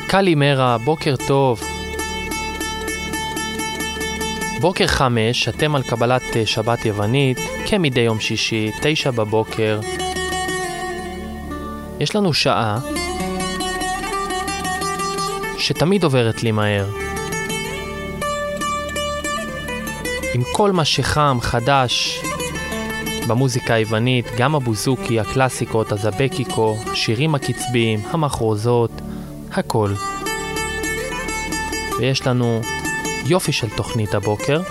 קלימרה, בוקר טוב. בוקר 5, אתם על קבלת שבת יוונית, כמדי יום שישי, 9 בבוקר. יש לנו שעה שתמיד עוברת לי מהר. עם כל מה שחם, חדש, במוזיקה היוונית, גם הבוזוקי, הקלאסיקות, הזבקיקו, שירים הקצביים, המחרוזות, הכל. ויש לנו יופי של תוכנית הבוקר.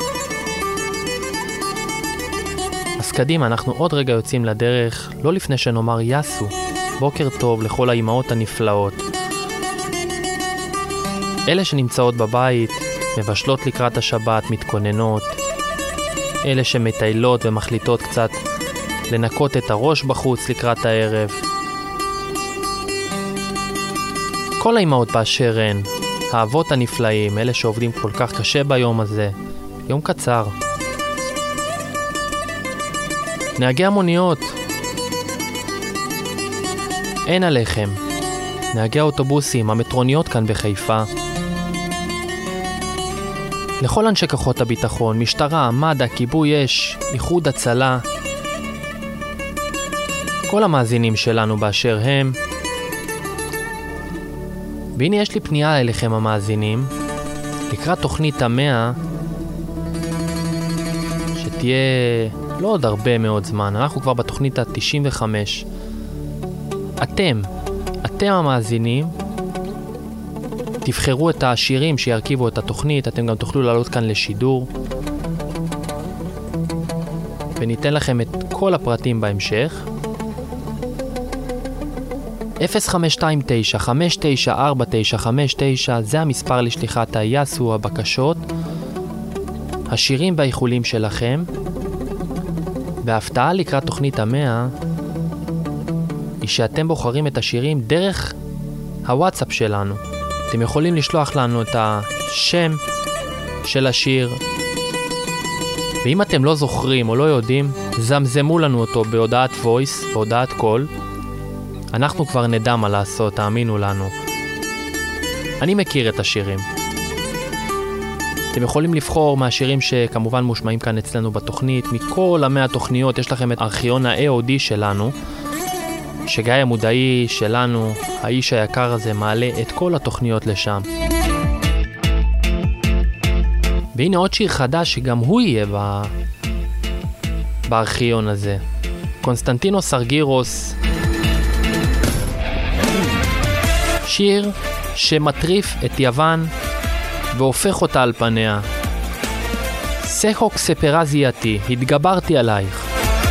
אז קדימה, אנחנו עוד רגע יוצאים לדרך, לא לפני שנאמר יסו. בוקר טוב לכל האימהות הנפלאות. אלה שנמצאות בבית, מבשלות לקראת השבת, מתכוננות. אלה שמטיילות ומחליטות קצת לנקות את הראש בחוץ לקראת הערב. כל האימהות באשר הן, האבות הנפלאים, אלה שעובדים כל כך קשה ביום הזה, יום קצר. נהגי המוניות, אין עליכם. נהגי האוטובוסים, המטרוניות כאן בחיפה. לכל אנשי כוחות הביטחון, משטרה, מד"א, כיבוי אש, איחוד הצלה. כל המאזינים שלנו באשר הם. והנה יש לי פנייה אליכם המאזינים, לקראת תוכנית 100, שתהיה לא עוד הרבה מאוד זמן, אנחנו כבר בתוכנית 95. אתם המאזינים, תבחרו את השירים שירכיבו את התוכנית, אתם גם תוכלו לעלות כאן לשידור, וניתן לכם את כל הפרטים בהמשך. 0529-594959, זה המספר לשליחת היסו, הבקשות, השירים והאיחולים שלכם. וההפתעה לקראת תוכנית 100 היא שאתם בוחרים את השירים דרך הוואטסאפ שלנו. אתם יכולים לשלוח לנו את השם של השיר, ואם אתם לא זוכרים או לא יודעים, זמזמו לנו אותו בהודעת וויס, בהודעת קול. אנחנו כבר נדע מה לעשות, תאמינו לנו. אני מכיר את השירים. אתם יכולים לבחור מהשירים שכמובן מושמעים כאן אצלנו בתוכנית. מכל 100 תוכניות יש לכם את ארכיון ה-AOD שלנו, שגיא המודעי שלנו, האיש היקר הזה, מעלה את כל התוכניות לשם. והנה עוד שיר חדש שגם הוא יהיה בארכיון הזה. קונסטנטינוס ארגירוס, שיר שמטריף את יוון והופך אותה על פניה. סחוק ספרזייתי, התגברתי עלייך.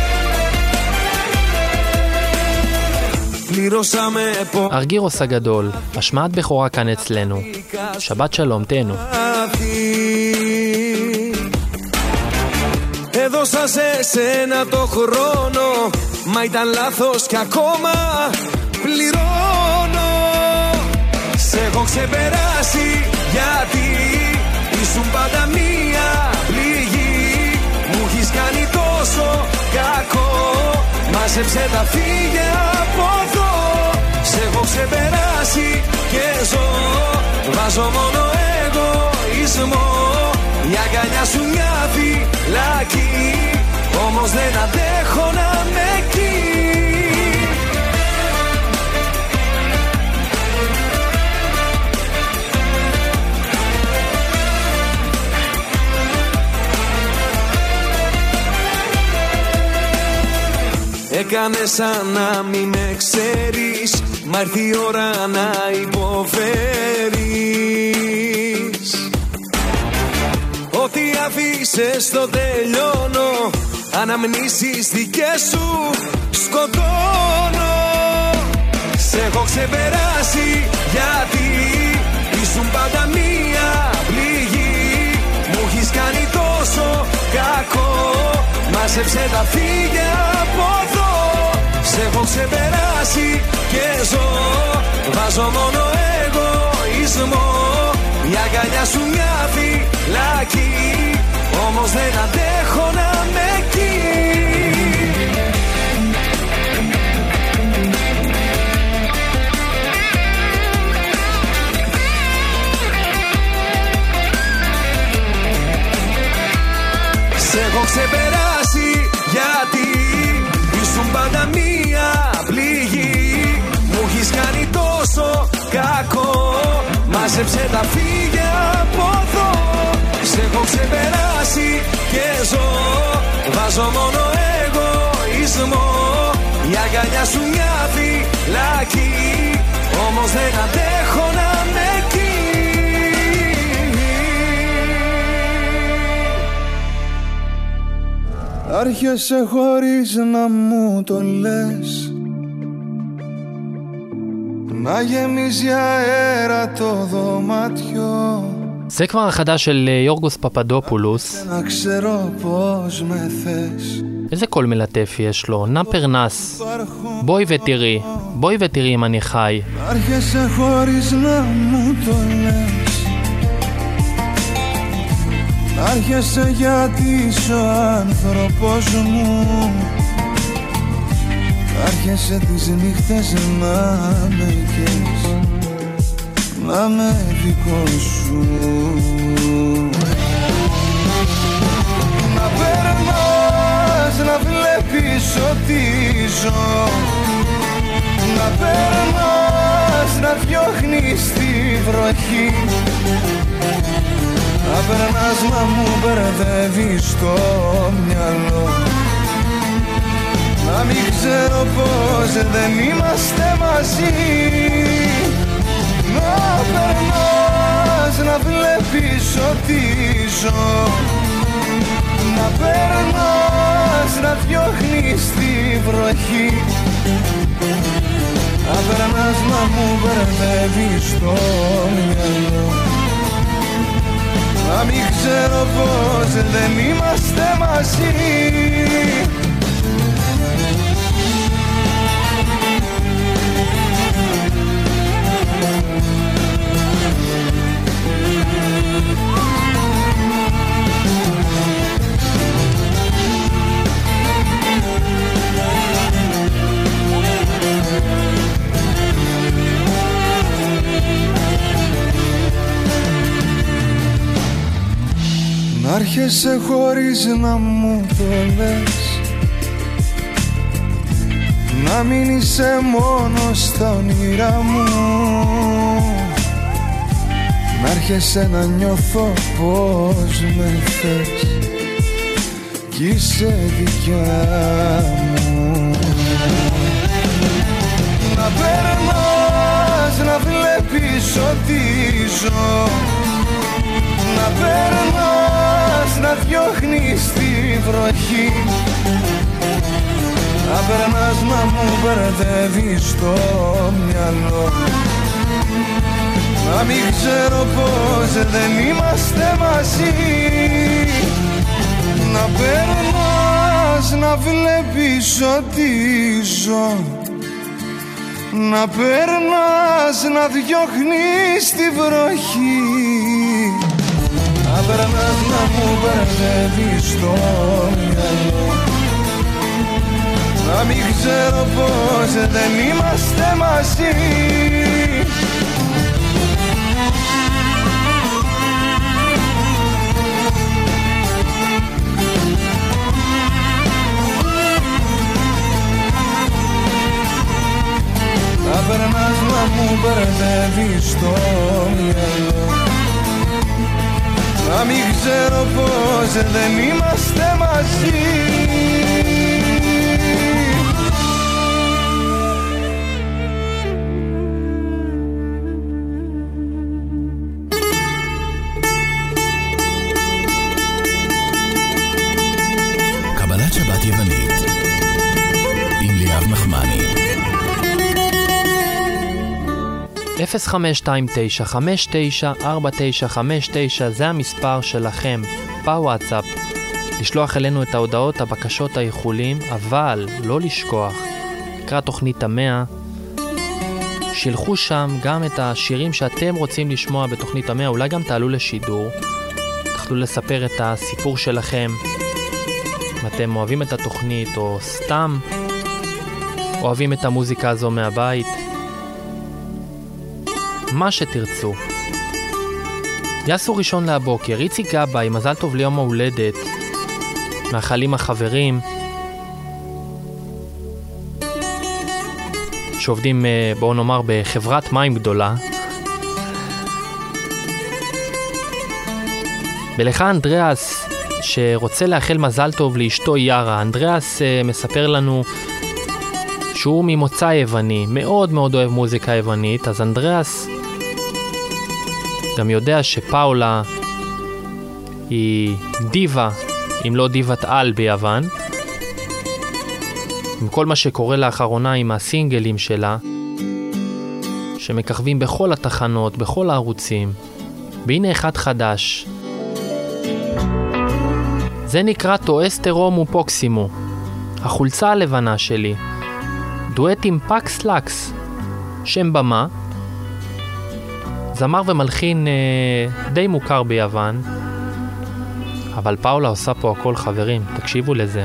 ארגירוס הגדול, השמעת בכורה כאן אצלנו. שבת שלום, תהנו. Έδωσα σε σένα το χρόνο, μα ήταν λάθος κι ακόμα πληρώνω. Σε έχω ξεπεράσει γιατί ήσουν πάντα μία πληγή. Μου έχεις κάνει τόσο κακό, μάζεψε τα φύγε από εδώ. Σε έχω ξεπεράσει και ζω, βάζω μόνο εγωισμό. Η αγκαλιά σου μια φυλακή, όμως δεν αντέχω να με εκεί. Έκανες σαν να μη με ξέρεις, μα ήρθε η ώρα να υποφέρεις. Ό,τι αφήσες το τελειώνω, αναμνήσεις δικές σου σκοτώνω. Σε έχω ξεπεράσει γιατί ήσουν πάντα μία πληγή. Μου έχεις κάνει τόσο κακό, μάζεψε τα φύγε από εδώ. Σε έχω ξεπεράσει και ζω, βάζω μόνο εγωισμό. Η αγκαλιά σου μια φυλακή, όμως δεν αντέχω να με εκεί. ξεπεράσει, γιατί ήσουν πάντα μία πληγή. Μου έχεις κάνει τόσο κακό, μάζεψε τα φύγε από εδώ. Σε έχω ξεπεράσει και ζω, βάζω μόνο εγωισμό. Η αγκαλιά σου μια φυλακή, όμως δεν αντέχω να με εκεί. Άρχισε χωρίς να μου το λες, να γεμίζει αέρα το δωμάτιο. זה כבר החדש של יורגוס פפדופולוס. να ξέρω πώς με θες. איזה קול מלטף יש לו, נא פרנס. בואי ותראי, בואי ותראי אם אני חי. άρχισε χωρίς να μου το λες, άρχισε γιατί είσαι ο άνθρωπος μου. Άρχισε τις νύχτες να με καίς, να με δικό σου. Να περνάς, να βλέπεις ότι ζω, να περνάς, να διώχνεις τη βροχή, να περνάς να μου μπερδεύεις το μυαλό, να μην ξέρω πως δεν είμαστε μαζί. Να περνάς, να βλέπεις ότι ζω, να περνάς, να διώχνεις τη βροχή, να περνάς να μου μπερδεύεις το μυαλό, να μην ξέρω πως δεν είμαστε μαζί. Να άρχεσαι χωρίς να μου το λες, να μην είσαι μόνο στα όνειρά μου, να άρχεσαι να νιώθω πως με θες κι είσαι δικιά μου. Να περνάς, να βλέπεις ότι ζω, να περνάς, να διώχνεις τη βροχή, να περνάς να μου μπερδεύεις το μυαλό, να μην ξέρω πως δεν είμαστε μαζί. Να περνάς, να βλέπεις ότι ζω, να περνάς, να διώχνεις τη βροχή, να περνάς να μου μπερδεύεις το μυαλό, να μην ξέρω πως δεν είμαστε μαζί. Να περνάς να μου μπερδεύεις το μυαλό, να μην ξέρω πως δεν είμαστε μαζί. קבלת שבת יוונית עם ליאב נחמני. 0529-5949-4959 זה המספר שלכם בוואטסאפ לשלוח אלינו את ההודעות, הבקשות, האיחולים, אבל לא לשכוח לקראת תוכנית 100 שילחו שם גם את השירים שאתם רוצים לשמוע בתוכנית 100, אולי גם תעלו לשידור, תוכלו לספר את הסיפור שלכם אם אתם אוהבים את התוכנית או סתם אוהבים את המוזיקה הזו מהבית, מה שתרצו. יעשו ראשון להבוקר, איציק גבאי, מזל טוב ליום ההולדת. מאחלים החברים שעובדים, בואו נאמר, בחברת מים גדולה. ולך אנדריאס, שרוצה לאחל מזל טוב לאשתו יארה. אנדריאס מספר לנו שהוא ממוצא יווני, מאוד מאוד אוהב מוזיקה יוונית, אז אנדריאס גם יודע שפאולה היא דיבה, אם לא דיבת על ביוון. עם כל מה שקורה לאחרונה עם הסינגלים שלה, שמככבים בכל התחנות, בכל הערוצים. והנה אחד חדש. זה נקרא טואסטרום ופוקסימו, החולצה הלבנה שלי. דואט עם פקס לקס, שם במה. זמר ומלחין די מוכר ביוון. אבל פאולה עושה פה הכל, חברים, תקשיבו לזה.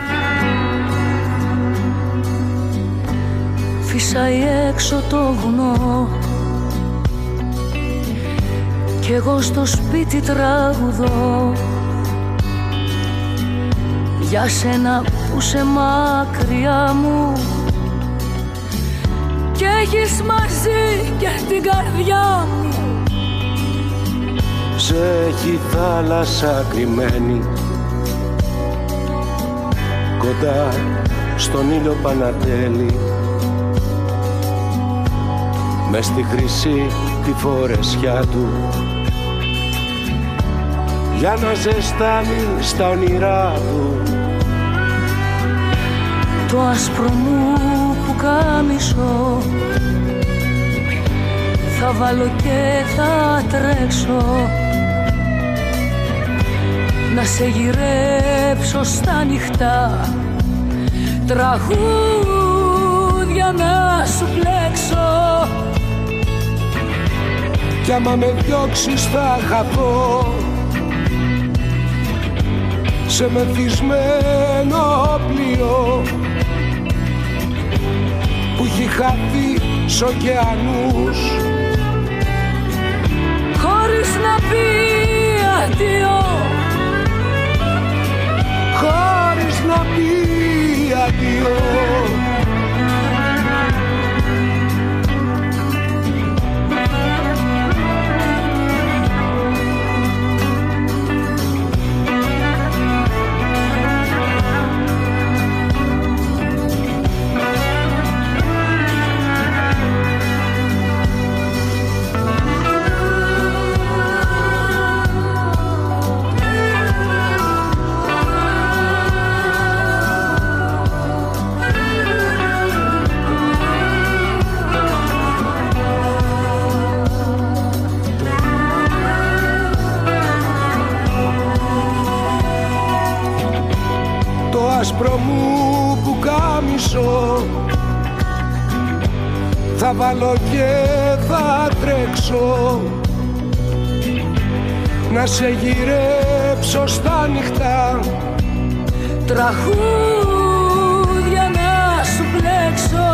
Φύσαει έξω το βουνό κι εγώ στο σπίτι τραγουδώ για σένα που σε μακριά μου και έχεις μαζί και την καρδιά μου. Σε έχει θάλασσα κρυμμένη κοντά στον ήλιο Πανατέλη, μες στη χρυσή τη φορεσιά του για να ζεστάνει στα όνειρά του. Το άσπρο μου πουκάμισο θα βάλω και θα τρέξω να σε γυρέψω στα ανοιχτά τραγούδια να σου πλέξω. Κι άμα με διώξεις θα χαθώ σε μεθυσμένο πλοίο που έχει χαθεί σ' ωκεανούς χωρίς να πει αντίο, χωρίς να πει αντίο. Άσπρο μου πουκάμισο θα βάλω και θα τρέξω να σε γυρέψω στα ανοιχτά τραγούδια να σου πλέξω.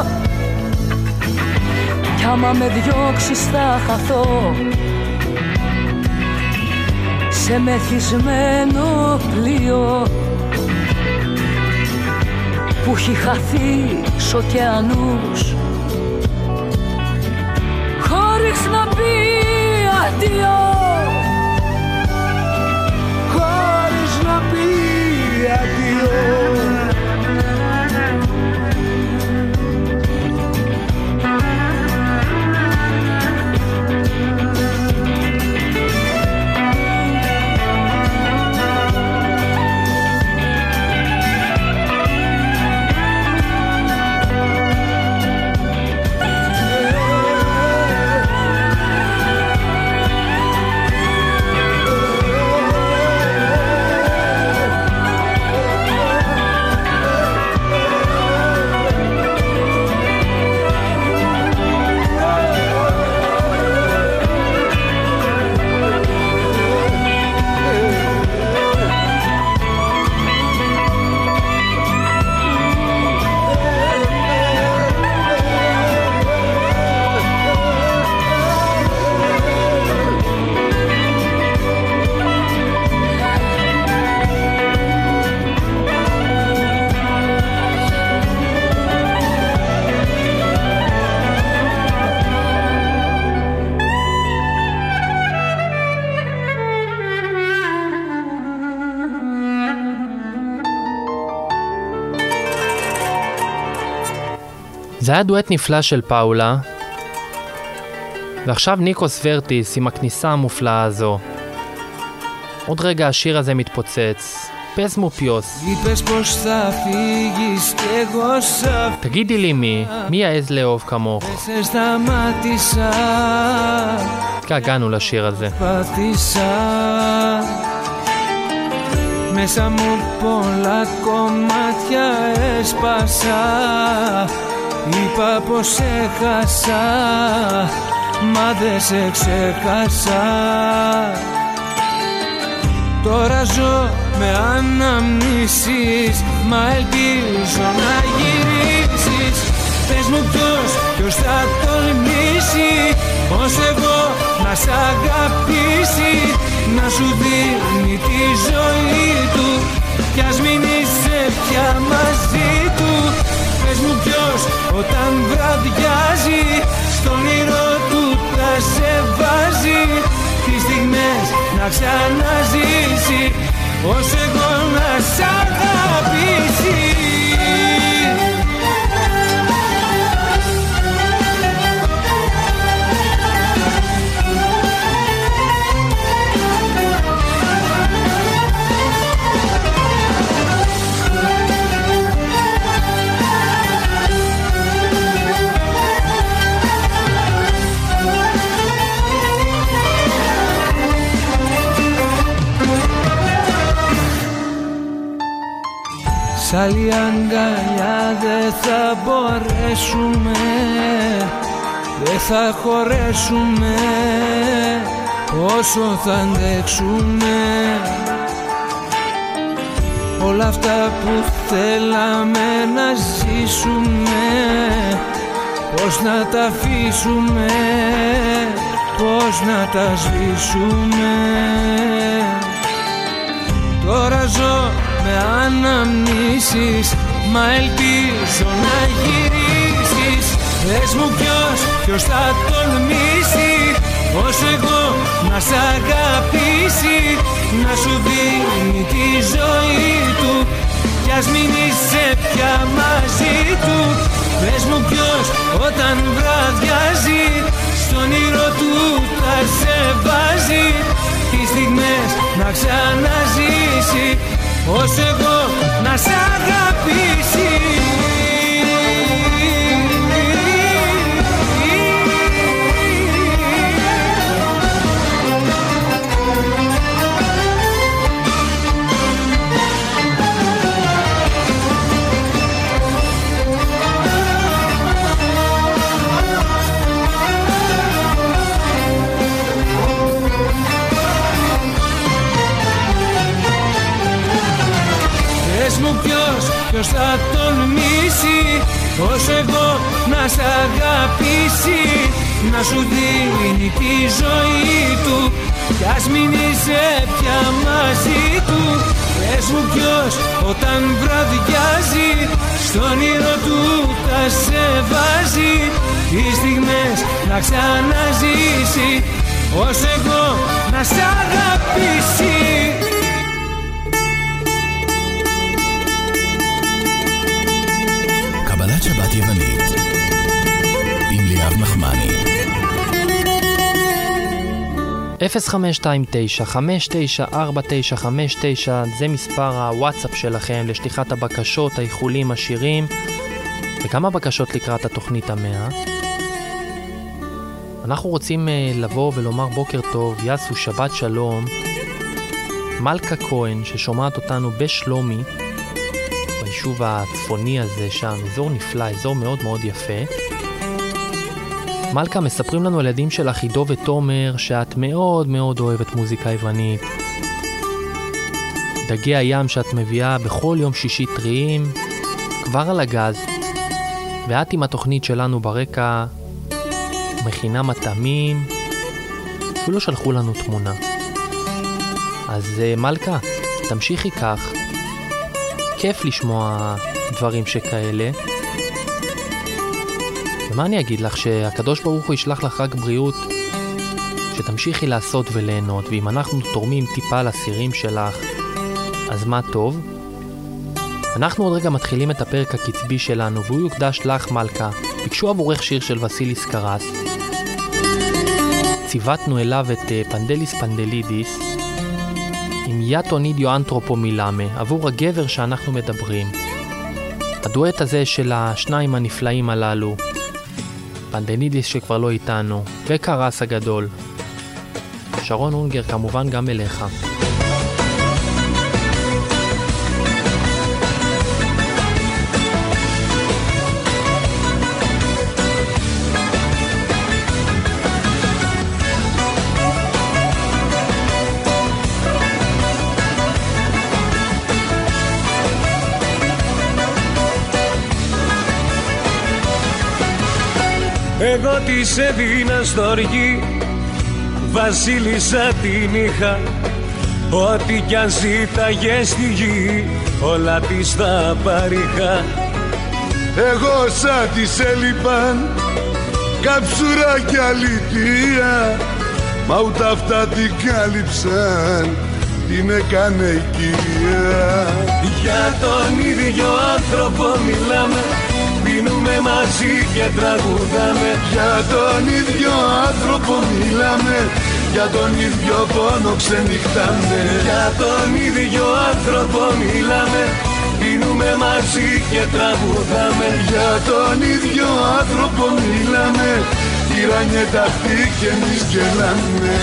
Κι άμα με διώξεις θα χαθώ σε μεθυσμένο πλοίο που έχει χαθεί σ' ωκεανούς χωρίς να πει αντίο, χωρίς να πει αντίο. זה היה דואט נפלא של פאולה, ועכשיו ניקוס ורטיס עם הכניסה המופלאה הזו. עוד רגע השיר הזה מתפוצץ. פס מופיוס. תגידי לי מי יעז לאהוב כמוך? הגענו לשיר הזה. Μέσα μου πολλά κομμάτια έσπασα. Είπα πως έχασα, μα δεν σε ξέχασα. Τώρα ζω με αναμνήσεις, μα ελπίζω να γυρίσεις. Πες μου ποιος θα τολμήσει, ως εγώ να σ' αγαπήσει, να σου δίνει τη ζωή του, κι ας μην είσαι πια μαζί του. Πες μου ποιος όταν βραδιάζει, στον όνειρο του θα σε βάζει, τις στιγμές να ξαναζήσει, ως εγώ να σ' αγαπήσει. Σ' άλλη αγκαλιά δεν θα μπορέσουμε, δεν θα χωρέσουμε, όσο θα αντέξουμε. Όλα αυτά που θέλαμε να ζήσουμε, πώς να τα αφήσουμε, πώς να τα σβήσουμε. Τώρα ζω με αναμνήσεις, μα ελπίζω να γυρίσεις. Πες μου ποιος θα τολμήσει, ως εγώ να σ' αγαπήσει, να σου δίνει τη ζωή του, κι ας μην είσαι πια μαζί του. Πες μου ποιος όταν βραδιάζει, στον όνειρο του θα σε βάζει, τις στιγμές να ξαναζήσει, ως εγώ να σ' αγαπήσει. Πες μου ποιος θα τολμήσει, ως εγώ να σ' αγαπήσει, να σου δίνει τη ζωή του, κι ας μην είσαι πια μαζί του. Πες μου ποιος όταν βραδιάζει, στον όνειρο του θα σε βάζει, τις στιγμές να ξαναζήσει, ως εγώ να σ' αγαπήσει. קבלת שבת יוונית עם ליאב נחמני. 0529-594959 זה מספר הוואטסאפ שלכם לשליחת הבקשות, האיחולים, השירים וכמה בקשות לקראת התוכנית 100. אנחנו רוצים לבוא ולומר בוקר טוב, יסו, שבת שלום, מלכה כהן ששומעת אותנו בשלומי, ביישוב הצפוני הזה שם, אזור נפלא, אזור מאוד מאוד יפה. מלכה, מספרים לנו ילדים של אחידו ותומר שאת מאוד מאוד אוהבת מוזיקה יוונית. דגי הים שאת מביאה בכל יום שישי טריים, כבר על הגז, ואת עם התוכנית שלנו ברקע, מכינה מטעמים, אפילו שלחו לנו תמונה. אז מלכה, תמשיכי כך. כיף לשמוע דברים שכאלה. ומה אני אגיד לך? שהקדוש ברוך הוא ישלח לך רק בריאות, שתמשיכי לעשות וליהנות, ואם אנחנו תורמים טיפה לסירים שלך, אז מה טוב. אנחנו עוד רגע מתחילים את הפרק הקצבי שלנו, והוא יוקדש לך מלכה, ביקשו עבורך שיר של וסיליס קרס. ציוותנו אליו את פנדליס פנדלידיס עם יאטו נידיו אנתרופו מילאמה עבור הגבר שאנחנו מדברים. הדואט הזה של השניים הנפלאים הללו, פנדלידיס שכבר לא איתנו וקרס הגדול. שרון אונגר כמובן גם אליך. Εγώ της έδινα στοργή, βασίλισσα την είχα. Ό,τι κι αν ζήταγε στη γη, όλα της τα παρήχα. Εγώ σαν της έλειπαν καψούρα κι αλήθεια, μα ούτε αυτά την κάλυψαν, την έκανε η κυρία. Για τον ίδιο άνθρωπο μιλάμε, πίνουμε μαζί και τραγουδάμε. Για τον ίδιο άνθρωπο μιλάμε, για τον ίδιο πόνο ξενυχτάμε. Για τον ίδιο άνθρωπο μιλάμε, πίνουμε μαζί και τραγουδάμε. Για τον ίδιο άνθρωπο μιλάμε, τυράνιε ταχτή και εμείς γελάμε.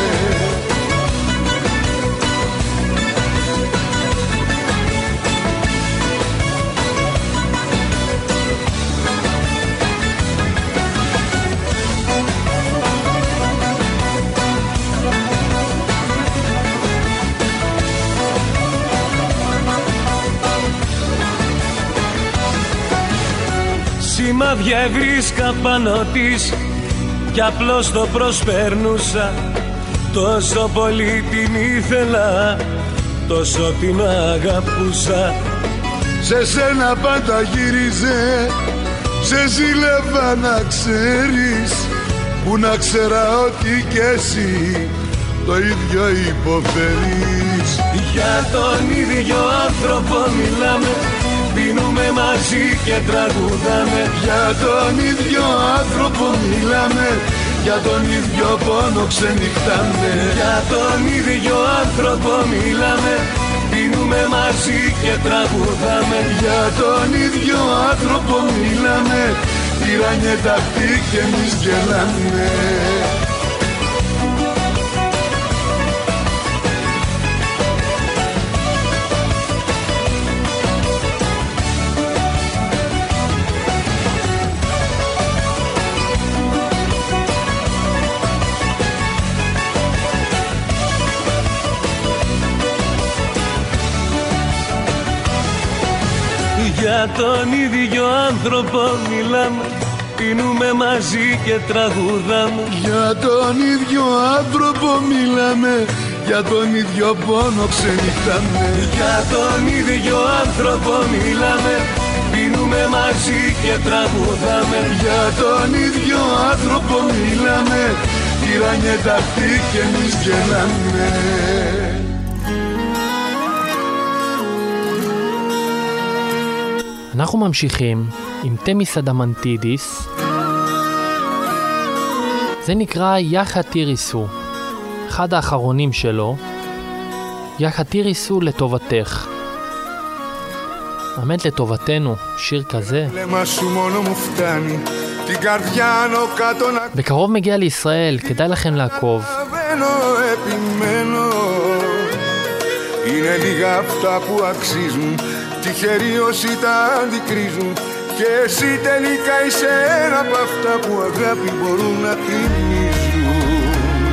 Σημάδια ευρίσκα πάνω της κι απλώς το προσπέρνουσα. Τόσο πολύ την ήθελα, τόσο την αγαπούσα. Σε σένα πάντα γύριζε, σε ζήλευα να ξέρεις, που να ξέρα ότι κι εσύ το ίδιο υποφέρεις. Για τον ίδιο άνθρωπο μιλάμε, πίνουμε μαζί και τραγουδάμε. Για τον ίδιο άνθρωπο μιλάμε, για τον ίδιο πόνο ξενυχτάμε. Για τον ίδιο άνθρωπο μιλάμε, πίνουμε μαζί και τραγουδάμε. Για τον ίδιο άνθρωπο μιλάμε, τυράνιε ταχτή και εμείς γελάμε. Για τον ίδιο άνθρωπο μιλάμε, πίνουμε μαζί και τραγουδάμε. Για τον ίδιο άνθρωπο μιλάμε, για τον ίδιο πόνο ξενυχτάμε. Για τον ίδιο άνθρωπο μιλάμε, πίνουμε μαζί και τραγουδάμε. Για τον ίδιο άνθρωπο μιλάμε, τυράνιε ταχτή και εμείς γελάμε. אנחנו ממשיכים עם תמיס אדמנטידיס. זה נקרא יחד תיריסו, אחד האחרונים שלו. יחד תיריסו לטובתך, באמת לטובתנו, שיר כזה. בקרוב מגיע לישראל, כדאי לכם לעקוב. Είναι λίγα αυτά που αξίζουν, τυχεροί όσοι τα αντικρίζουν, και εσύ τελικά είσαι ένα από αυτά που αγάπη μπορούν να θυμίζουν.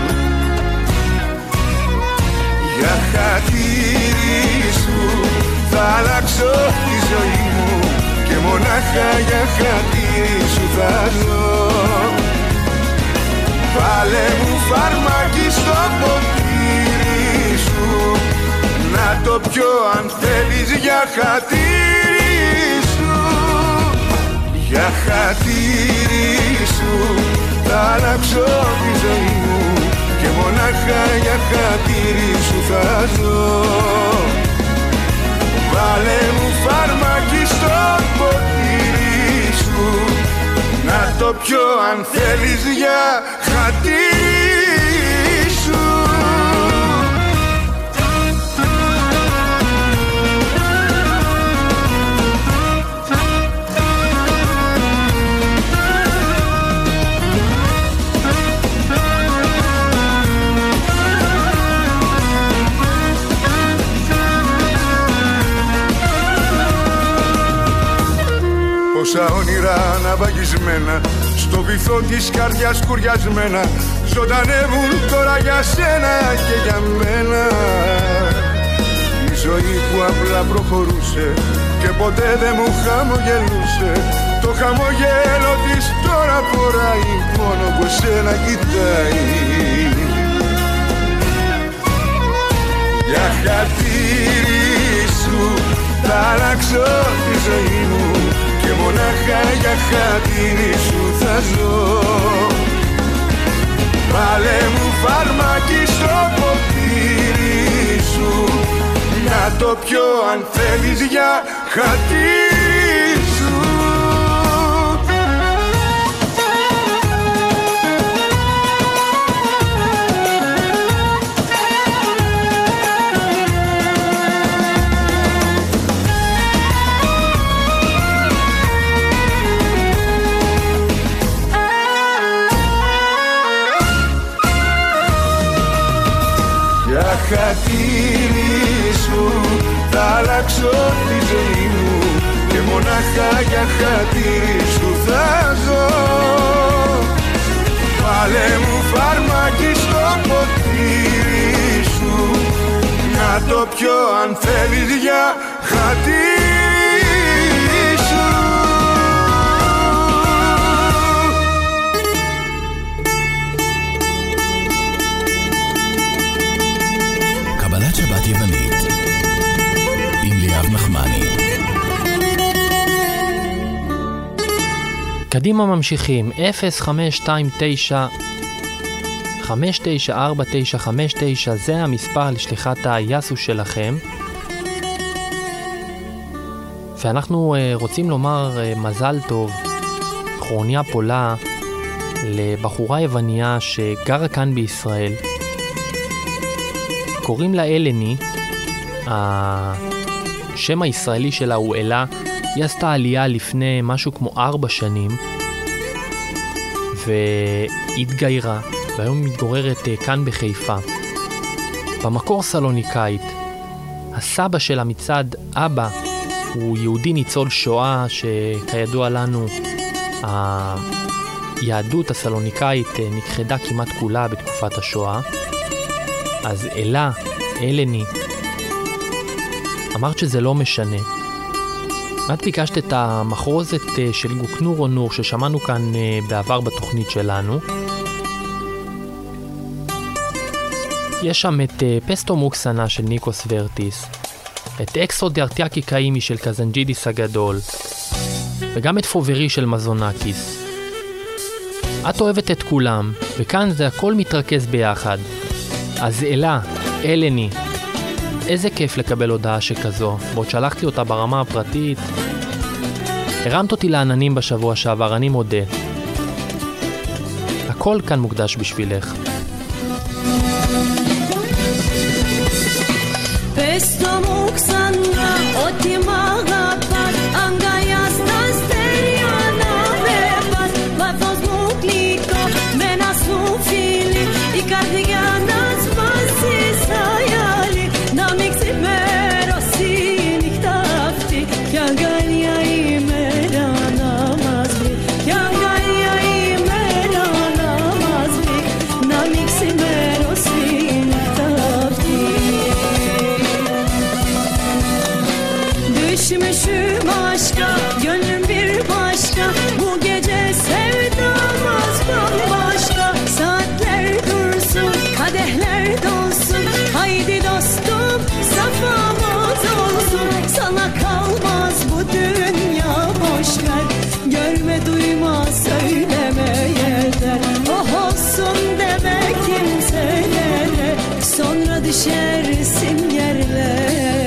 Για χατήρι σου θα αλλάξω τη ζωή μου, και μονάχα για χατήρι σου θα ζω. Βάλε μου φαρμάκι στο ποτήρι σου, να το πιω αν θέλεις για χατήρι σου. Για χατήρι σου θα αλλάξω τη ζωή μου, και μονάχα για χατήρι σου θα ζω. Βάλε μου φαρμάκι στο ποτήρι σου, το πιω αν θέλεις για χατήρι σου. Πόσα όνειρα αναβαγισμένα στο βυθό της καρδιάς κουριασμένα ζωντανεύουν τώρα για σένα και για μένα. Η ζωή που απλά προχωρούσε και ποτέ δεν μου χαμογελούσε, το χαμογέλο της τώρα φοράει μόνο που σένα κοιτάει. Για χατήρι σου θα αλλάξω τη ζωή μου και μονάχα για χατήρι σου θα ζω. Βάλε μου φαρμάκι στο ποτήρι σου, να το πιω αν θέλεις για χατήρι σου. Χατήρι σου θα αλλάξω τη ζωή μου και μονάχα για χατήρι σου θα ζω. Βάλε μου φαρμάκι στο ποτήρι σου, να το πιω αν θέλεις για χατήρι σου. שבת יוונית עם ליאב נחמני. קדימה ממשיכים 0529 594959, זה המספר לשליחת היסו שלכם, ואנחנו רוצים לומר מזל טוב, כרוניה פולה, לבחורה יווניה שגרה כאן בישראל. קוראים לה אלני, השם הישראלי שלה הוא אלה. היא עשתה עלייה לפני משהו כמו 4 שנים והתגיירה, והיום היא מתגוררת כאן בחיפה. במקור סלוניקאית. הסבא שלה מצד אבא הוא יהודי ניצול שואה, שכידוע לנו היהדות הסלוניקאית נכחדה כמעט כולה בתקופת השואה. אז אלה, אלני, אמרת שזה לא משנה. את ביקשת את המחרוזת של גוקנור או נור ששמענו כאן בעבר בתוכנית שלנו. יש שם את פסטו מוקסנה של ניקוס ורטיס, את אקסטרו דיארטיאקי קאימי של קזנג'ידיס הגדול, וגם את פוברי של מזונקיס. את אוהבת את כולם, וכאן זה הכל מתרכז ביחד. אז אלה, אלני, איזה כיף לקבל הודעה שכזו, בעוד שלחתי אותה ברמה הפרטית. הרמת אותי לעננים בשבוע שעבר, אני מודה. הכל כאן מוקדש בשבילך. Düşmüşüm aşka, gönlüm bir başka. Bu gece sevdamız bambaşka. Saatler dursun, kadehler dolsun. Haydi dostum, safamız olsun. Sana kalmaz bu dünya, boş ver. Görme, duyma, söyleme yeter. Oh olsun deme kimselere. Sonra düşersin yerlere.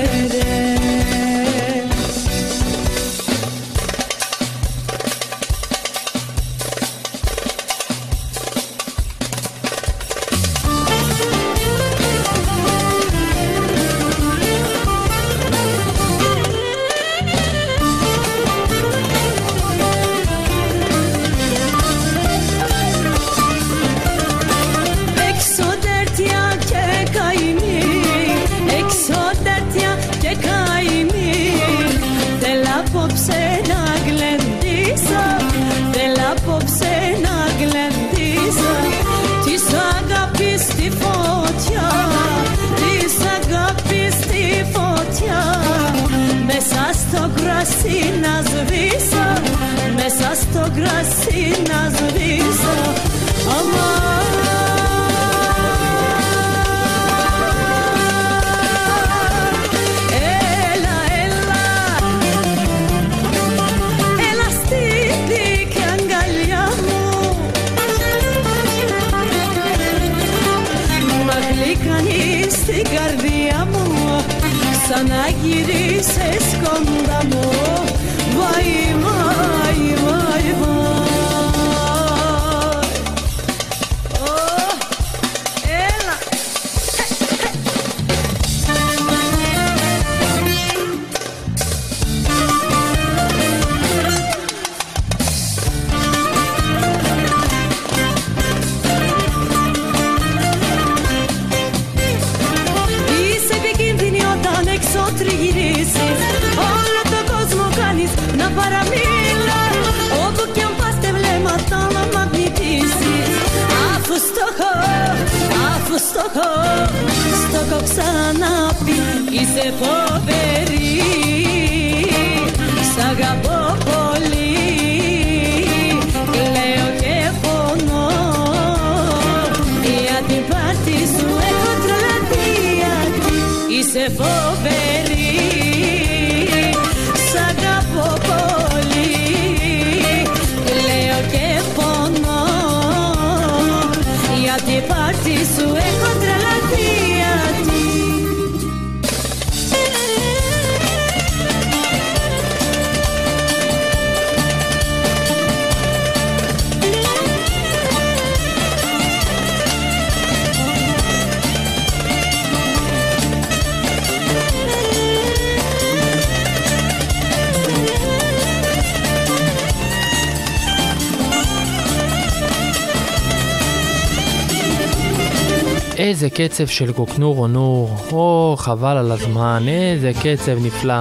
στο κρασί να σβήσω. Έλα, έλα, έλα στην δίκαια αγκαλιά μου. Μα γλυκανείς στην καρδιά μου, σαν να γυρίσεις κοντά μου. Βαϊ, βαϊ, βαϊ, βαϊ. Έλα. Είσαι επικίνδυνη όταν έξω τριγυρίσεις. Όλο το κόσμο κάνεις να παραμιλάς. Όπου κι αν πας τε βλέμματα να μαγνητήσεις. Αφού στο έχω ξαναπεί, είσαι φοβερή. Σ' αγαπώ πολύ, κλαίω και πονώ. Για την πάρτι σου έχω τρελαθεί, γιατί είσαι φοβερή. Σ' αγαπώ πολύ, κλαίω και πονώ. Για την πάρτι σου έχω τρελαθεί, γιατί. איזה קצב של גוקנור או נור, או חבל על הזמן, איזה קצב נפלא.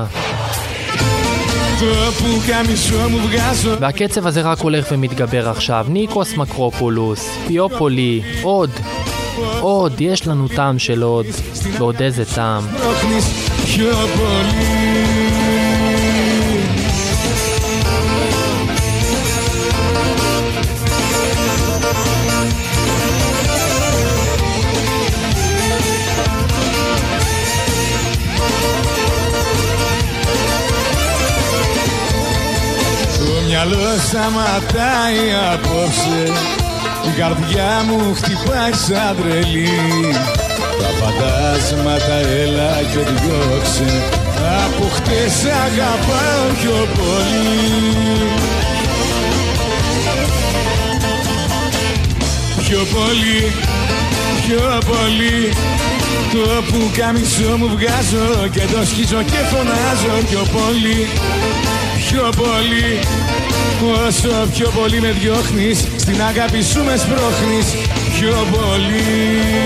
והקצב הזה רק הולך ומתגבר עכשיו. ניקוס מקרופולוס, פיופולי, עוד, יש לנו טעם של עוד, ועוד איזה טעם. Μυαλό σταματάει απόψε, η καρδιά μου χτυπάει σαν τρελή. Τα φαντάσματα έλα και διώξε, από χτες αγαπάω πιο πολύ. Πιο πολύ, πιο πολύ, το πουκάμισο μου βγάζω και το σκίζω και φωνάζω πιο πολύ. Πιο πολύ, όσο πιο πολύ με διώχνεις, στην αγάπη σου με σπρώχνεις πιο πολύ.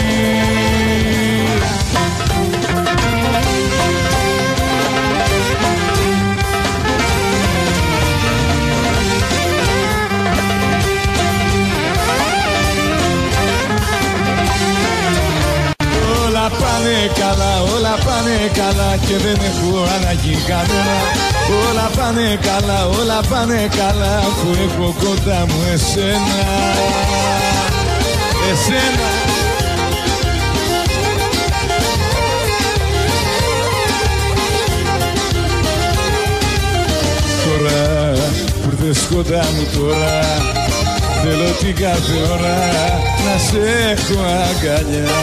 Όλα πάνε καλά, όλα πάνε καλά και δεν έχω ανάγκη κανένα. Όλα πάνε καλά, όλα πάνε καλά, που έχω κοντά μου εσένα. Εσένα. Τώρα που ήρθες κοντά μου τώρα, θέλω την κάθε ώρα να σε έχω αγκαλιά.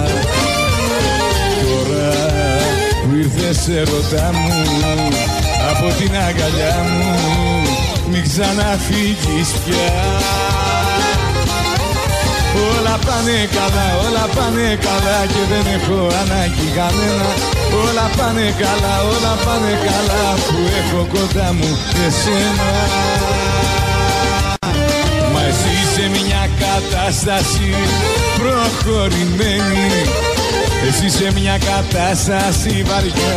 Τώρα που ήρθες ερωτά μου, από την αγκαλιά μου μην ξαναφύγεις πια. Όλα πάνε καλά, όλα πάνε καλά και δεν έχω ανάγκη κανένα. Όλα πάνε καλά, όλα πάνε καλά, που έχω κοντά μου εσένα. Μα εσύ είσαι μια κατάσταση προχωρημένη, εσύ είσαι μια κατάσταση βαριά,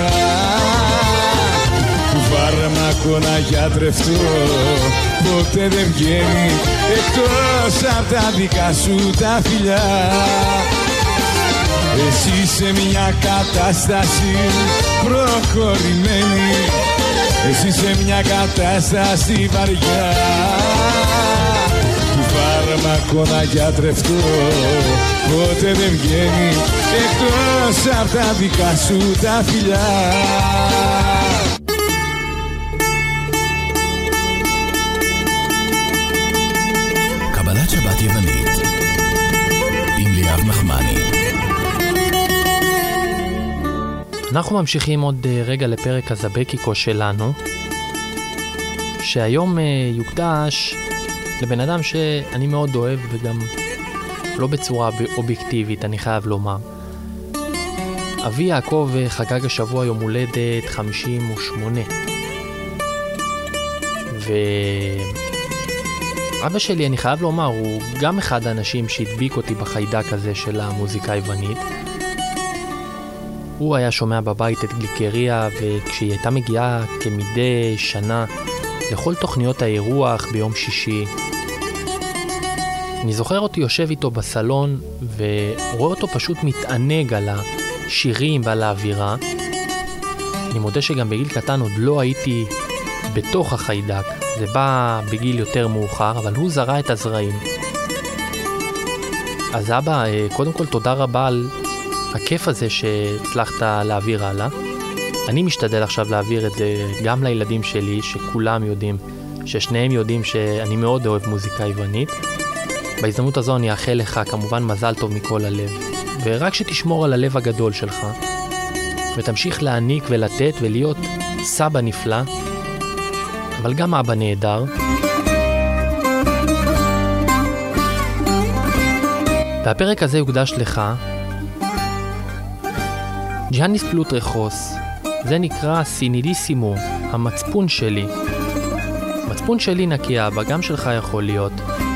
που φάρμακο να γιατρευτώ ποτέ δεν βγαίνει εκτός απ' τα δικά σου τα φιλιά. Εσύ είσαι μια κατάσταση προχωρημένη, εσύ σε μια κατάσταση βαριά του φάρμακο να γιατρευτώ ποτέ δεν βγαίνει εκτός απ' τα δικά σου τα φιλιά. קבלת שבת יוונית עם ליאב נחמני. אנחנו ממשיכים עוד רגע לפרק הזבקיקו שלנו, שהיום יוקדש לבן אדם שאני מאוד אוהב וגם לא בצורה אובייקטיבית, אני חייב לומר. אבי יעקב חגג השבוע יום הולדת 58. ואבא שלי, אני חייב לומר, הוא גם אחד האנשים שהדביק אותי בחיידק הזה של המוזיקה היוונית. הוא היה שומע בבית את גליקריה, וכשהיא הייתה מגיעה כמדי שנה לכל תוכניות האירוח ביום שישי, אני זוכר אותי יושב איתו בסלון ורואה אותו פשוט מתענג על השירים ועל האווירה. אני מודה שגם בגיל קטן עוד לא הייתי בתוך החיידק, זה בא בגיל יותר מאוחר, אבל הוא זרע את הזרעים. אז אבא, קודם כל תודה רבה על הכיף הזה שהצלחת להעביר הלאה. אני משתדל עכשיו להעביר את זה גם לילדים שלי, שכולם יודעים, ששניהם יודעים שאני מאוד אוהב מוזיקה יוונית. בהזדמנות הזו אני אאחל לך כמובן מזל טוב מכל הלב, ורק שתשמור על הלב הגדול שלך ותמשיך להעניק ולתת ולהיות סבא נפלא, אבל גם אבא נהדר. והפרק הזה יוקדש לך, ג'אניס פלוטרחוס. זה נקרא סינידיסימו, המצפון שלי. מצפון שלי נקי אבא, גם שלך יכול להיות.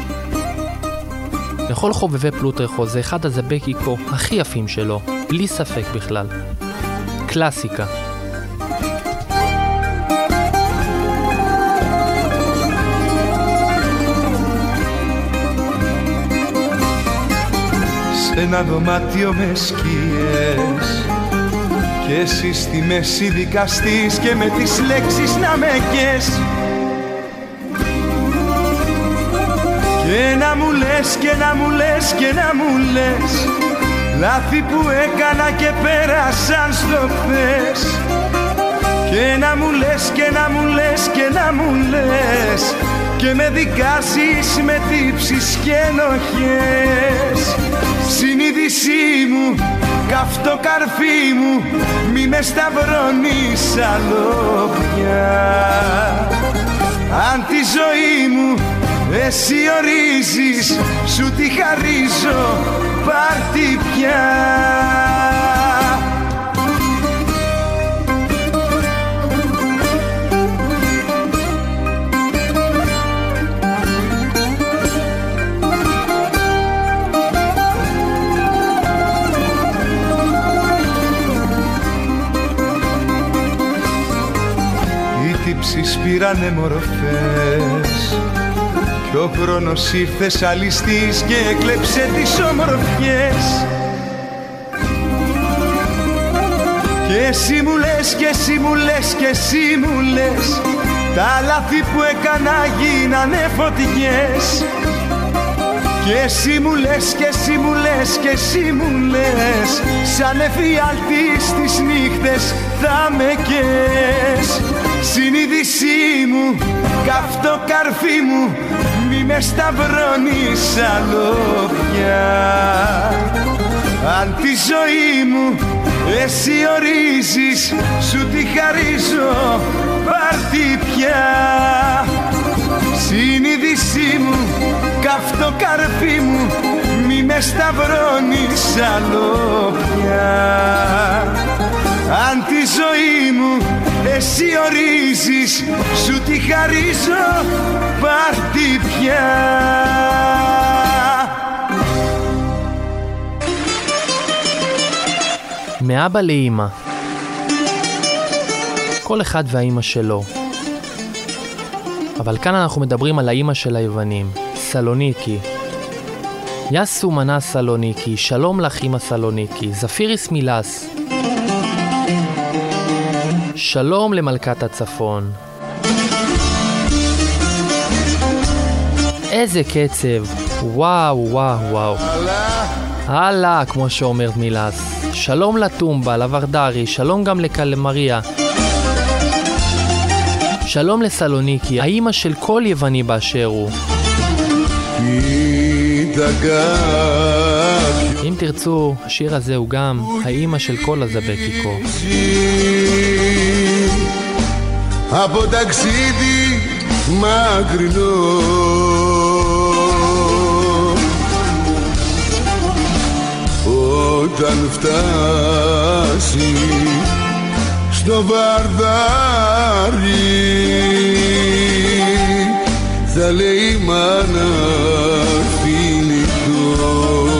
לכל חובבי פלוטרחוס זה אחד הזבקיקו הכי יפים שלו, בלי ספק בכלל. קלאסיקה. Σε ένα δωμάτιο με σκιές και εσύ στη μέση δικαστής και με τις λέξεις να με κες και να μου λες και να μου λες και να μου λες λάθη που έκανα και πέρασαν στο χθες και να μου λες και να μου λες και να μου λες και με δικάσεις με τύψεις και ενοχές. Συνείδησή μου, καυτό καρφί μου, μη με σταυρώνεις άλλο πια. Αν τη ζωή μου εσύ ορίζεις, σου τη χαρίζω, πάρ' τη πια. Τύψεις πήρανε μορφές κι ο χρόνος ήρθε σαν ληστής και έκλεψε τις ομορφιές. Και εσύ μου λες και εσύ μου λες και εσύ μου λες τα λάθη που έκανα γίνανε φωτιές. Και εσύ μου λες και εσύ μου λες και εσύ μου λες σαν εφιάλτης τις νύχτες θα με κες. Συνείδησή μου, καυτό καρφί μου, μη με σταυρώνεις άλλο πια. Αν τη ζωή μου εσύ ορίζεις, σου τη χαρίζω, πάρ' τη πια. Συνείδησή μου, καυτό καρφί μου, μη με σταυρώνεις άλλο πια. Αν τη ζωή μου εσύ ορίζεις, σου τη χαρίζω, πάρ' τη πια. מאבא לאמא. כל אחד והאמא שלו. אבל כאן אנחנו מדברים על האמא של היוונים, סלוניקי. יסו מנה סלוניקי, שלום לך אמא סלוניקי, זפיריס מילס. שלום למלכת הצפון. איזה קצב, וואו וואו וואו. הלאה, כמו שאומרת מילס. שלום לטומבה, לוורדרי, שלום גם לקלמריה. שלום לסלוניקי, האמא של כל יווני באשר הוא. אם תרצו, השיר הזה הוא גם האמא של כל הזבקיקו. Από ταξίδι μακρινό όταν φτάσει στο Βαρδάρι θα λέει μάνα φιλικό.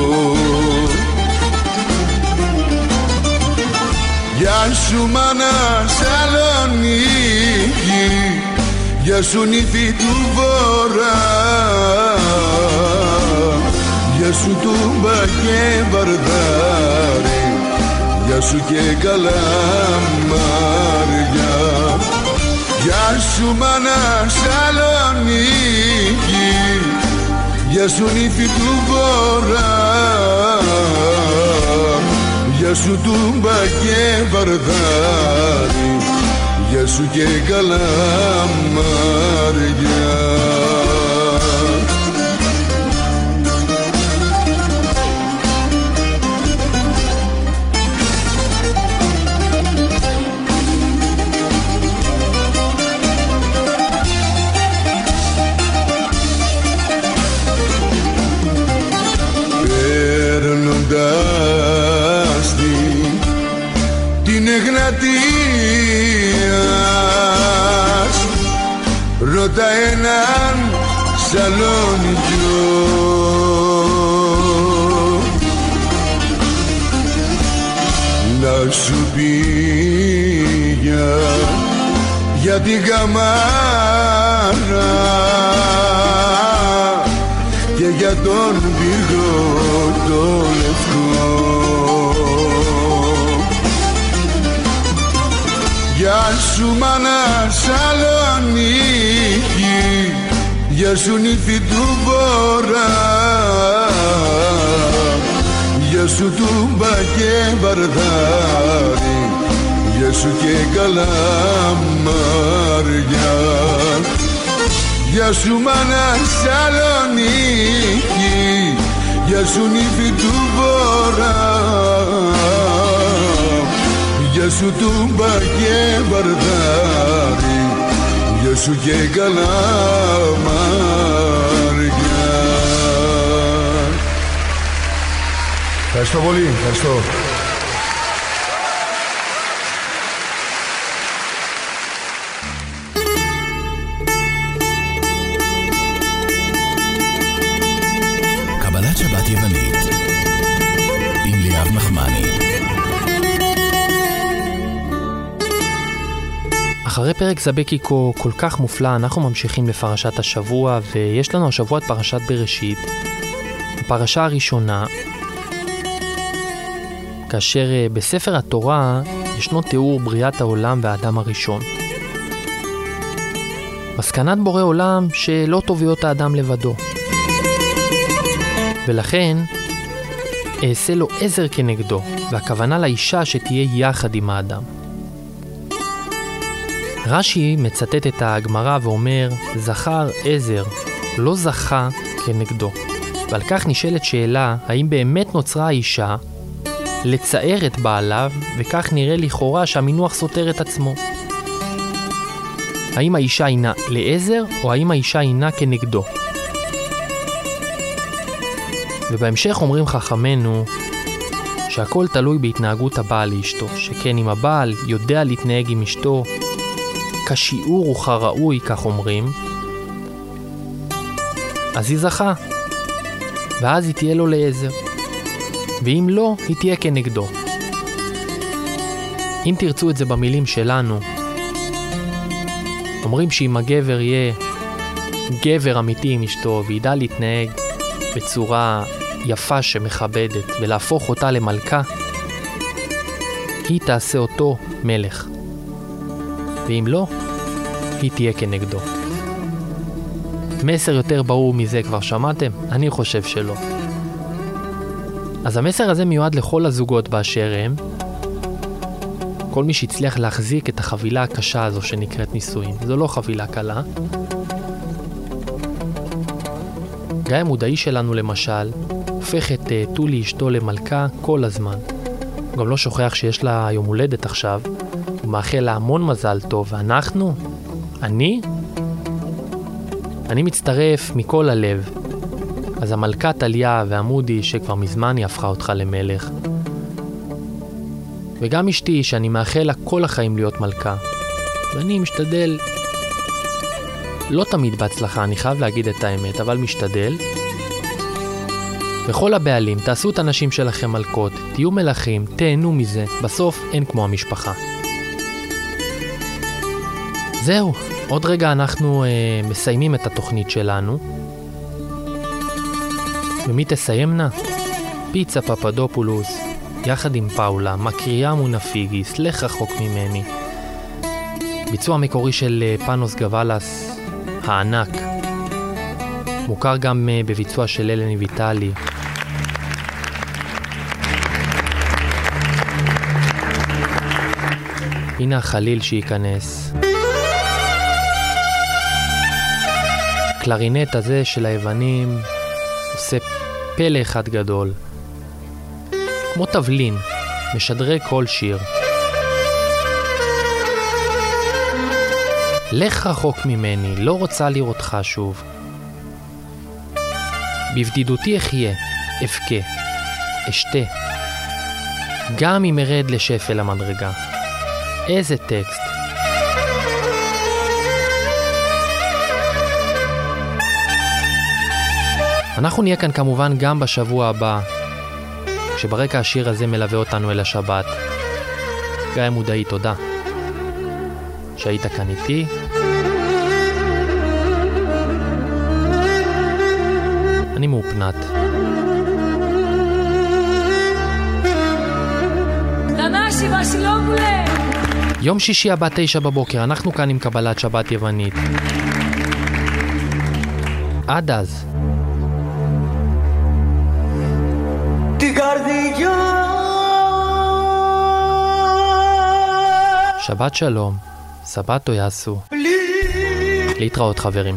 Γεια σου μάνα Σαλονίκη, γεια σου νύφη του Βορρά, γεια σου Τούμπα και Βαρδάρι, γεια σου και Καλαμάρια. Γεια σου μάνα Σαλονίκη, γεια σου νύφη του Βορρά, γεια σου Τούμπα και Βαρδάρι, γεια σου και Καλαμάρια. Παίρνοντας την Εγνατίας, ρώτα έναν Σαλονικιό να σου πει για την Καμάρα και για τον πύργο το λευκό. Γεια σου μάνα Σαλονίκη, γεια σου νύφη του Βορρά, γεια σου Τούμπα και Βαρδάρι, γεια σου και Καλαμάρια. Γεια σου μάνα Σαλονίκη, γεια σου νύφη του Βορρά, γεια σου Τούμπα και Βαρδάρι, γεια σου και Καλαμάρια. Ευχαριστώ πολύ, ευχαριστώ. קבלת שבת יוונית עם ליאב נחמני. אחרי פרק זבקיקו כל כך מופלא, אנחנו ממשיכים לפרשת השבוע, ויש לנו השבוע את פרשת בראשית, הפרשה הראשונה, כאשר בספר התורה ישנו תיאור בריאת העולם והאדם הראשון. מסקנת בורא עולם שלא טוב להיות האדם לבדו, ולכן אעשה לו עזר כנגדו, והכוונה לאישה שתהיה יחד עם האדם. רש"י מצטט את הגמרא ואומר זכר עזר, לא זכה כנגדו. ועל כך נשאלת שאלה, האם באמת נוצרה האישה לצער את בעליו, וכך נראה לכאורה שהמינוח סותר את עצמו. האם האישה הינה לעזר, או האם האישה הינה כנגדו? ובהמשך אומרים חכמנו שהכל תלוי בהתנהגות הבעל לאשתו, שכן אם הבעל יודע להתנהג עם אשתו כשיעור וכראוי, כך אומרים, אז היא זכה, ואז היא תהיה לו לעזר, ואם לא, היא תהיה כנגדו. אם תרצו את זה במילים שלנו, אומרים שאם הגבר יהיה גבר אמיתי עם אשתו וידע להתנהג בצורה יפה שמכבדת ולהפוך אותה למלכה, היא תעשה אותו מלך. ואם לא, היא תהיה כנגדו. מסר יותר ברור מזה כבר שמעתם? אני חושב שלא. אז המסר הזה מיועד לכל הזוגות באשר הם, כל מי שהצליח להחזיק את החבילה הקשה הזו שנקראת נישואים. זו לא חבילה קלה. גיא המודעי שלנו למשל, הופך את טולי אשתו למלכה כל הזמן. הוא גם לא שוכח שיש לה יום הולדת עכשיו, הוא מאחל לה המון מזל טוב, ואנחנו, אני מצטרף מכל הלב. אז המלכה טליה והמודי שכבר מזמן היא הפכה אותך למלך. וגם אשתי שאני מאחל לה כל החיים להיות מלכה. ואני משתדל, לא תמיד בהצלחה, אני חייב להגיד את האמת, אבל משתדל. וכל הבעלים, תעשו את הנשים שלכם מלכות, תהיו מלכים, תהנו מזה, בסוף אין כמו המשפחה. זהו, עוד רגע אנחנו מסיימים את התוכנית שלנו. ומי תסיימנה? פיצה פפדופולוס, יחד עם פאולה, מקריה מונפיגיס, לך רחוק ממני. ביצוע מקורי של פאנוס גוואלס, הענק. מוכר גם בביצוע של אלני ויטלי. הנה החליל שייכנס. קלרינט הזה של היוונים עושה פלא אחד גדול. כמו תבלין, משדרי כל שיר. לך רחוק ממני, לא רוצה לראותך שוב. בבדידותי אחיה, אבכה, אשתה. גם אם ארד לשפל המדרגה. איזה טקסט. אנחנו נהיה כאן כמובן גם בשבוע הבא, כשברקע השיר הזה מלווה אותנו אל השבת. גיא מודעי, תודה שהיית כאן איתי. אני מאופנת. יום שישי הבא 9 בבוקר, אנחנו כאן עם קבלת שבת יוונית. עד אז. שבת שלום, סבתו יעשו. להתראות חברים.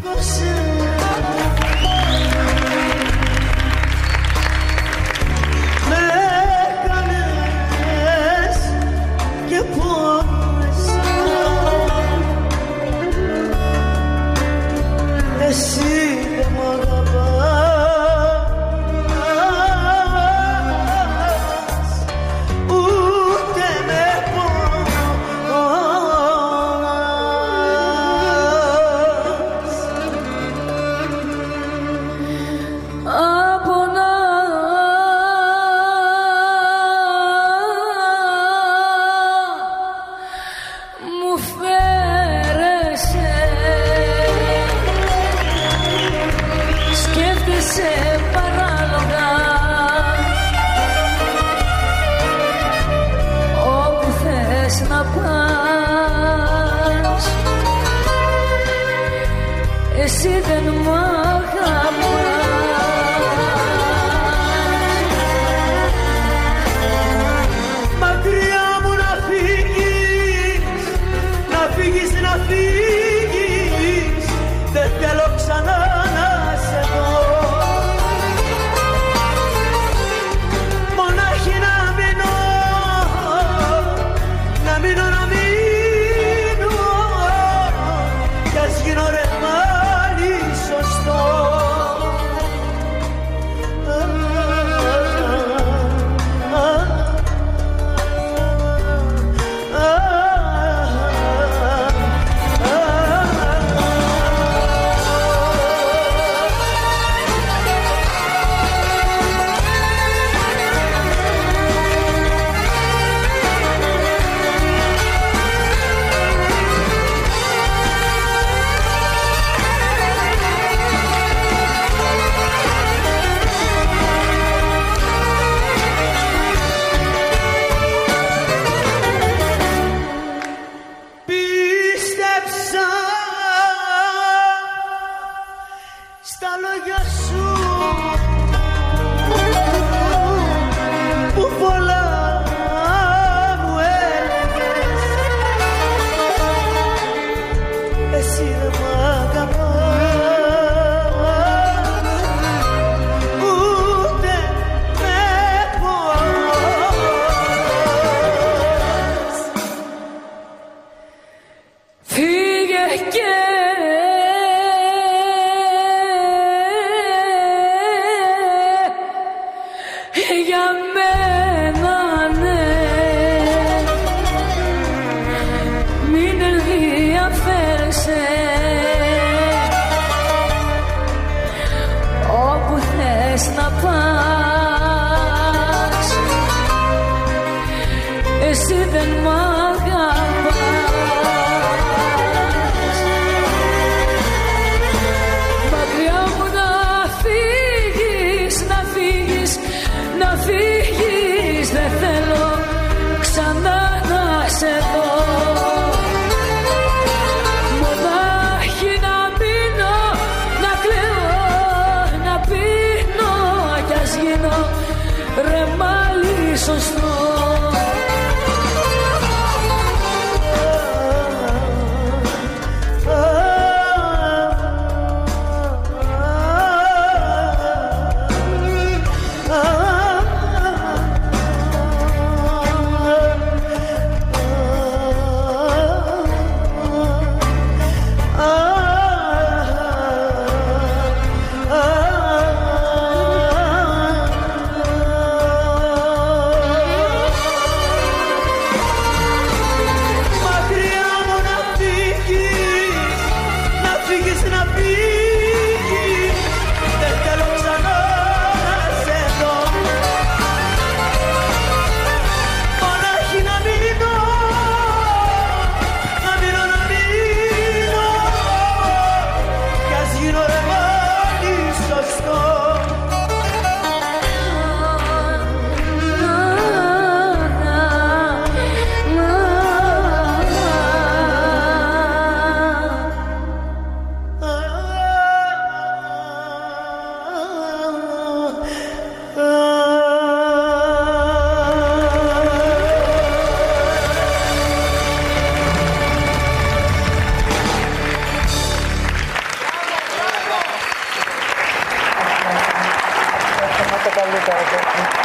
Εσύ δεν μ' αγαπάς. Μακριά μου να φύγεις, να φύγεις, να φύγεις. Δεν θέλω ξανά να σε δω. Μονάχη να μείνω, να μείνω, να μείνω. Κι ας γίνω ρε πάλι σωστό. εσύ δεν μ' αγαπάς. Μακριά μου να φύγεις, να φύγεις, να φύγεις, δεν θέλω ξανά να σε δω. Μονάχη να μείνω, να κλαίω, να πίνω κι ας γίνω ρεμάλι σωστό. Καλύτερα.